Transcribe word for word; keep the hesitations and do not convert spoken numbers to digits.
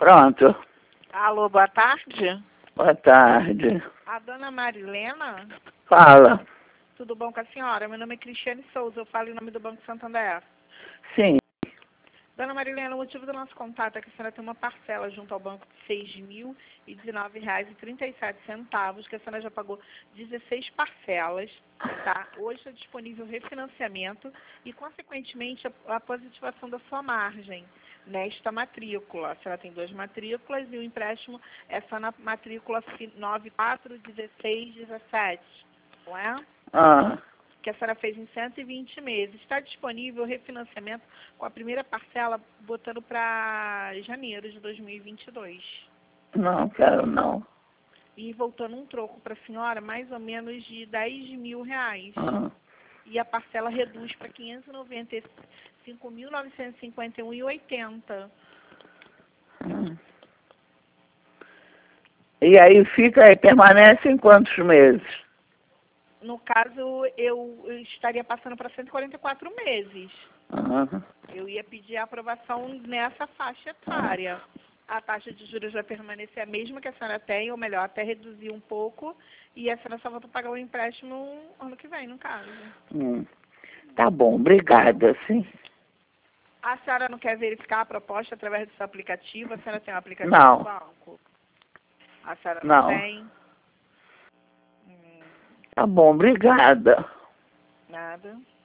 Pronto. Alô, boa tarde. Boa tarde. A dona Marilena? Fala. Tudo bom com a senhora? Meu nome é Cristiane Souza, eu falo em nome do Banco Santander. Sim. Dona Marilena, o motivo do nosso contato é que a senhora tem uma parcela junto ao banco de seis mil e dezenove reais e trinta e sete centavos, que a senhora já pagou dezesseis parcelas, tá? Hoje está disponível refinanciamento e, consequentemente, a, a positivação da sua margem nesta matrícula. A senhora tem duas matrículas e o empréstimo é só na matrícula nove quatro um seis um sete, não é? Ah, Que a senhora fez em cento e vinte meses. Está disponível o refinanciamento com a primeira parcela botando para janeiro de dois mil e vinte e dois. não quero não. E voltando um troco para a senhora, mais ou menos de dez mil reais. Ah, E a parcela reduz para quinhentos e noventa e cinco mil novecentos e cinquenta e um reais e oitenta centavos. ah. E aí fica aí, permanece em quantos meses? No caso, eu, eu estaria passando para cento e quarenta e quatro meses. Ah, Eu ia pedir a aprovação nessa faixa etária. A taxa de juros vai permanecer a mesma que a senhora tem, ou melhor, até reduzir um pouco, e a senhora só volta a pagar o empréstimo ano que vem, no caso. hum. Tá bom, obrigada, sim. A senhora não quer verificar a proposta através do seu aplicativo? A senhora tem um aplicativo Não. do banco? A senhora não, Não. tem? Hum, Tá bom, obrigada. nada.